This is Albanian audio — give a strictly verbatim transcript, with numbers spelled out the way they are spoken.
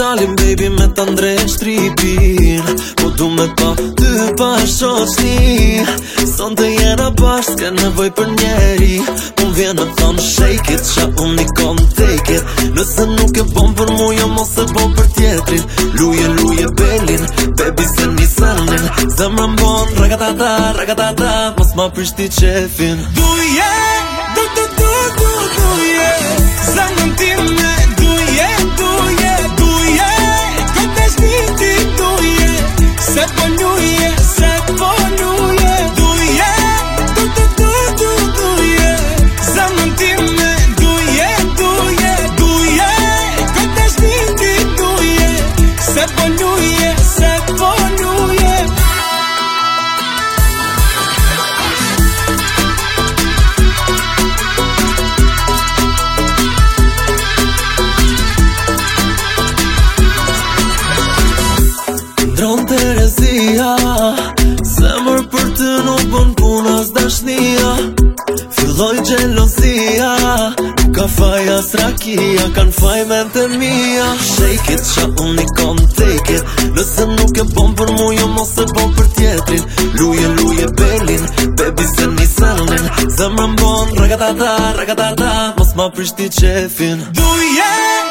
dalim baby me t'andre shtripin, po du me pa ty pa shoqni. Son të jena bashkë, s'ke nevoj për njeri, po m'vjen me thonë shake it, qa unë i kom take it. Nëse nuk e bom për mu, jo mos e bom për tjetrin. Luje, luje belin, baby se një sanin. Zemra m'bon, ragatata, ragatata, mos ma prishti qefin. Duje, du, du, du, du, duje, zemrën time, duje, duje, duje, këtë shniti duje, se po luje, se po luje. Duje, du, du, du, du, duje, zemrën time, duje, duje, duje, këtë shniti duje, se po luje, se po luje. Ndron Terezia, zemër për të nuk bën puna s'dashnia. Filloj gjelozia, nuk ka faj as rakia, kan faj mente mia. Shake it, qa unë i kom take it, nëse nuk e bom për mu, jo mos e bom për tjetrin. Luje, luje belin, baby se një sanin. Zemrë mbon, ragatata, ragatata, mos ma prishti qefin. Duje,